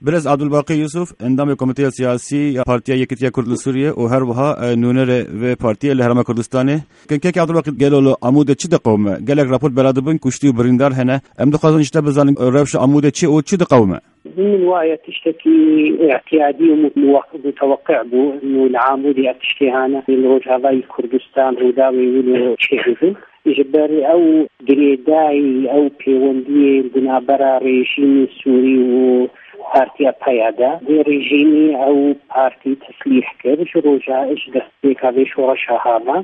برز عبدالباقی یوسف اندام کمیته سیاسی یا پارتیا یکیتی کرد سوریه و هر وها نونر و پارتیا لهرم کردستانه که عبدالباقی گلولو عمود چی دقومه گلک راپورت بلادبون کشتی و بریندار هنه ام دخوازن اشتا بزنن روش عمود چی او چی دقومه من واية تشتكي اعتيادي ومتوقع بو انه العامودي اتشتي هانا الروجافاي كردستان روداوي ولو شيخوزن إجباري أو دريداي أو بيوندي بنابرا ريجيمي سوري و بارتيا بايادا دي ريجيمي أو بارتي تسليح كرش روجا إش دستيكا بيش ورشاهاما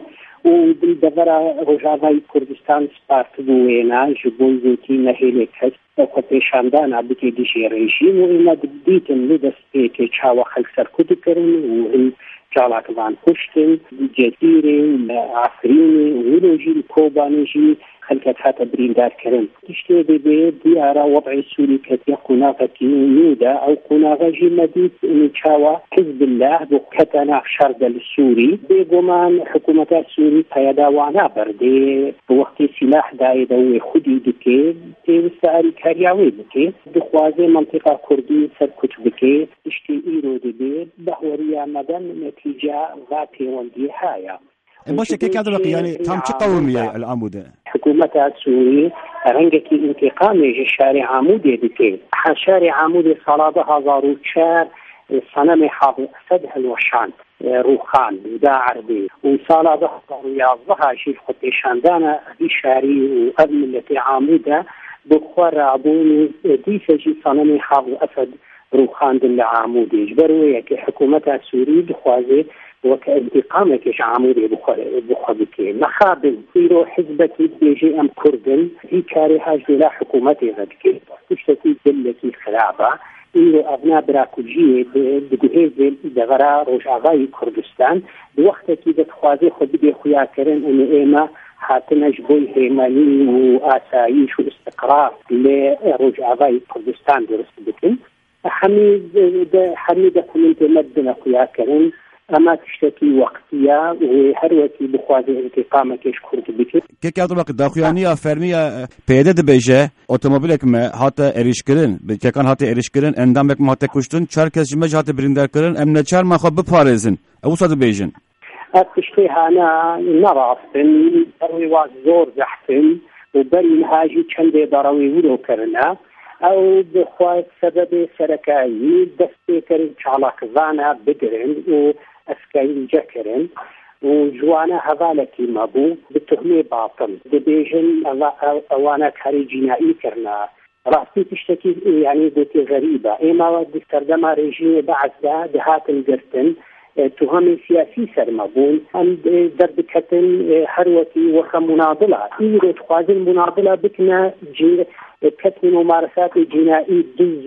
وبالدبرا روجافاي كردستان سبارت بوينا جبوي زوتي نهيلي كس وكتشاندانا بتي ديشي ريجيم وإما بديتن لدستيكي تشاوى خلق سركوتي كرن وهم جالاك فان كشتن جزيرة عفريني ولوجي كوبانيجي خلقت هاتا بريندار كرن تشتي دي ديارة وضع السوري كتيا قناغة نودا أو قناغة جمديد نتشاوى حزب الله بكتنا شرد السوري بيقومان حكومة السوري قيادا وانا بردي بوقت سلاح دايدا وخدي دكي تيوسائل كارياوي بكي دخوازي منطقة كردي سركت بكي تشتي إيرو دي بهوريا مدن نتيجة ذاتي وندي هايا باشه كيف عبدالباقي يعني تام چه قومية العمودة حكومة السوري رنجكي انتقامي شارع عمودي بكي شارع عمودي صلاة هزارو تشار صنم حافظ أسد الوشان روخان دا عربي وصلاة هزارو يازها شيف خطيشاندانا دي شاري وأبن التي عمودة بخور عبوني دي سجي صنم حافظ أسد روخان دل عمودي جبروية حكومة السوري دخوازي وكانتقامك عمودي بخبكي مخابل يرو حزبتي بيجي ام كردن هي كاريها جلا حكومتي غدكي تشتكي دلتي خلابه يرو ابناء براكوجي بجهيز دغرا روجاغاي كردستان بوقت كي تخوازي خد بي خويا كرن ان ايما حاتنا جبوي هيماني واسايش واستقرار لروجاغاي كردستان درست بكن حميدة كنت مدنا خويا كرن اما تشتكي وقتيا وهروتي بخوازي انتقامك كرد بكت كيف عبدالباقي داخوانية فرمية پیده دبیجه اتومبیلک ما هاتا اریش کرن بکن هاتا اریش کرن اندامک ما هاتا کشتن چار کس جمعه هاتا بریندار کرن امنا چار ما خواب بپارزن او ساده بیجن تشتي هانا نرافن دروي واز زور زحفن وبري هاجي چند دروي ولو کرنا او بخواهد سبب سرکایی دستی کرن چالاک زانا بگرن و اسكاين جكرن وجوانا هذالكي مابو بتهمه باطل دبيجن اوانا كاري جنائي كرنا راسي تشتكي يعني دوتي غريبة ايما دكتردما ريجيم بعد دهات القرتن تهم سياسي سرمبون هم دربكتن هروتي وخ مناضلة ايرو تخوازن مناضلة بكنا كتن ممارسات جنائي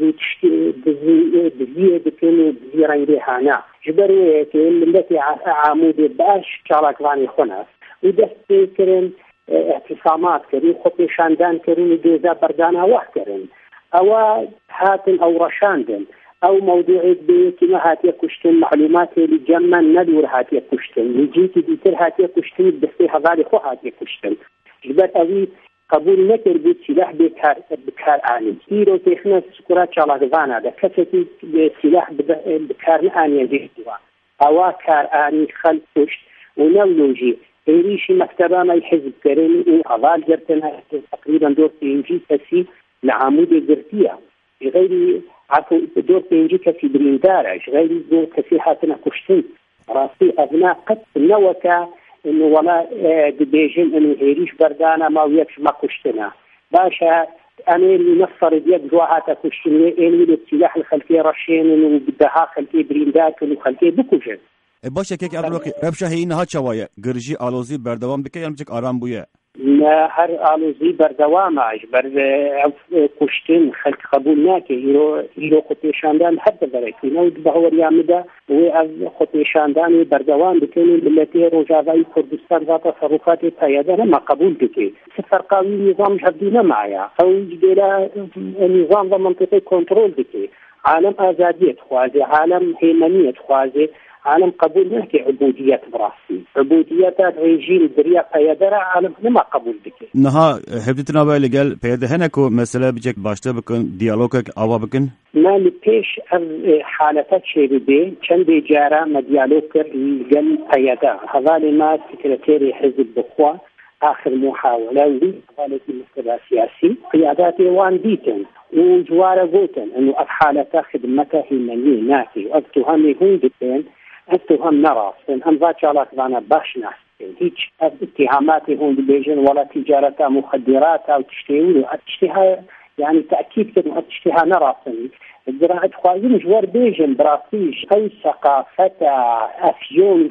دزي بكن بزيرين ريحانا جبروية التي عامودي باش شارك فاني خناس ودست كرن اعتصامات كرن خطي شاندان كرن دوزا بردانا وح كرن او هاتن او رشاندن او موضوعي بيتي ما هاتي كشتن معلوماتي لجمع ندور هاتي كشتن لجيتي ديتر هاتي كشتن بسي هذالي خو هاتي كشتن جبر اوي قبول نكر بيت سلاح بكار آني إيرو تخنا سكرات شالغوانا دا كفتي سلاح بكار آني جهدوا أوا كار آني خلق كشت ونولوجي إيريشي مكتبة ما يحزب كرين وحضال جرتنا تقريبا دور تنجي كسي لعمود جرتيا غير عفو دور تنجي كسي بريندارش غير دور كسي حاتنا كشتن راسي أبناء قد نوكا انه ولا دبيجن انه هيريش بردانا ما ويكش ما كشتنا باشا انا اللي نفرض يد جواها كشتنا اللي السلاح الخلفيه رشين انه بدها خلفيه بريندات وخلفيه بكوجن باشه كيك عبدالباقي ربشه هي انها چوايه گرجي آلوزي بردوام بك يعني بجك آرام بويه لا هر آلوزي بردوام عجبر كشتن خلق قبول ناكي يرو خطيشاندان حتى بريكي نود بهور يامده و خطيشاندان بردوام بكين بالتي روجاوي كردستان ذات تصرفات قيادة ما قبول بكي فرقاوي نظام جدينا معايا او جديلا نظام منطقي كنترول بكي عالم آزادية خوازي عالم هيمنية خوازي عالم قبول ناكي عبودية براسي عبودية ريجيم دريا بيادرة عالم نما قبول بك نها هبتنا بقى لقال بيادة هناكو مسألة بجك باشتا بكن ديالوجك أوا بكن ما لبيش حالتات شيء چند جارة ما ديالوج لقل بيادة هذا لما سكرتيري حزب بخوا آخر محاولة وقالت المستوى السياسي قيادات وان ديتن وجوار قوتن انه الحالة خدمتها هي ناكي واتهم هون جدين اتهم نراس ان ذاك انا باش ناس هيك اتهامات هون بيجن ولا تجارة مخدرات او تشتهي يعني تأكيد كده تشتهي نراس الزراعة خوازين جوار بيجن براسيش أي ثقافة أفيون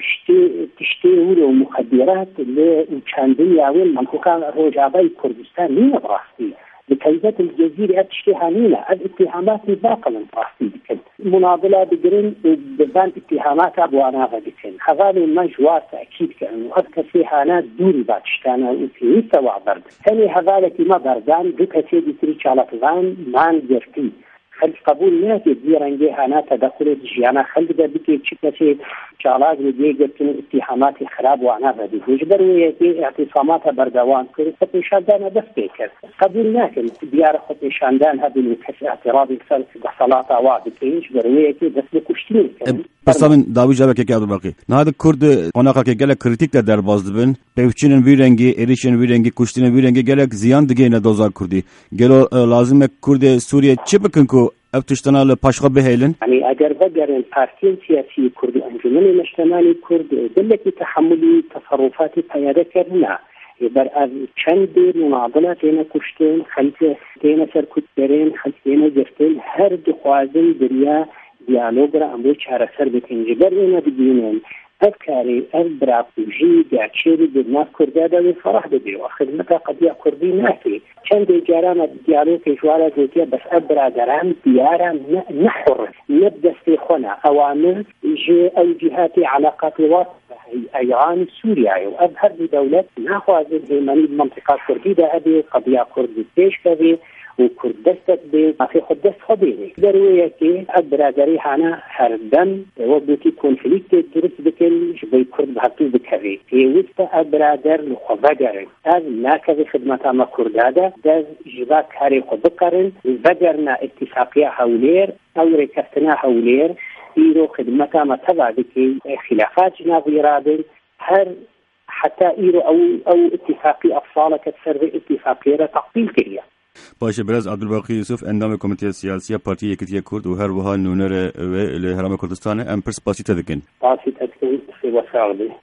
تشتهي ومخدرات اللي وشاندين ياوين منطقة روجابي كردستان مين براسي بكيزات الجزيرة تشتهي نينا الاتهامات باقلا براسي بكل مناضلة بقرن وببان اتهامات أبوانا غدكين هذا ما جوار تأكيد كأنه أذكر فيها ناس دوري باتشتانا وفي سواء برد ثاني هذا لكي ما بردان دوكا سيدي تريش على طبعا مان جرتي خلق قبول ناكي ديرانجي هانا تدخل جيانا خلق دا بكي تشكسي شعلاق لديه قرتن اتهامات خراب وانا بدي وجبر ويكي اعتصامات بردوان كري خطي شاندان دفته كر قبول ناكي ديار خطي شاندان هذه الكس اعتراضي كسر بحصلاتا وعدكي جبر ويكي دفل كشتين بس من داوی جواب که عبد الباقی نه کرد قناقه که گله کریتیک در باز دبن پیوچینن ویرنگی اریشن ویرنگی کشتین ویرنگی گله زیان دیگه نه دوزار کردی گلو لازمه کرد سوریه چه بکن کو افتشتنا لپاشقه بهیلن يعني اگر بقرن پارتيين سياسي كرد انجمن الاجتماعي كرد دلتي تحملي تصرفات قيادة كرنا بر چند مناضلات هنا کشتن خلف هنا سرکوت برین خلف هنا گرفتن هر دخوازن دریا دیالوگ را امروز چهار سر بکنجی بر اینا ببینن افکاری برابوجی گرچیری در ناس کرده دا فرح ببی و خدمتا قضیه کردی ناکی چند جاران دیالوگ کشوارا دوتیا بس برادران دیارا نحر نبدستی خونه اوامر او جهات علاقات واسطة ايران سوريا وابهر بدولات ناخذ هيمني بمنطقه كرديه ابي قضيه كرد بيش كذي وكردستك بي ما في خدست خبيري ضروري كي البرادري هنا هردم وبدي كونفليكت درس بكل جبي كرد بحطو بكري في وسط البرادر لخبجر هذا لا كذي خدمتها ما كرداده ده جباك هاري خبقرن بدرنا اتفاقية هولير او ركفتنا هولير إيرو خدمتها ما تبع بكي خلافات جناب إرادة هر حتى إيرو أو اتفاقي أفصالة كتسر اتفاقية تعطيل كريا باشه برز عبدالباقی یوسف اندام کمیته سیاسی پارتی یکیتی کرد و هر وها نونر و هرم کردستان ام پرس باسی تدکن في وسائل